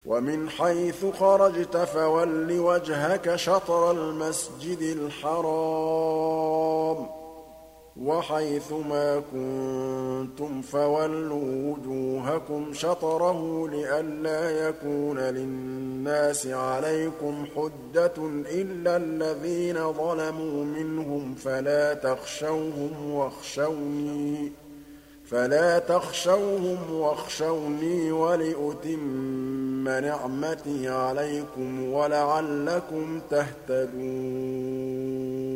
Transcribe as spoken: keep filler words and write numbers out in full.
ومن حيث خرجت فول وجهك شطر المسجد الحرام وحيث ما كنتم فولوا وجوهكم شطره لئلا يكون للناس عليكم حجة إلا الذين ظلموا منهم فلا تخشوهم واخشوني فلا تخشوهم واخشوني ولأتم نعمتي عليكم ولعلكم تهتدون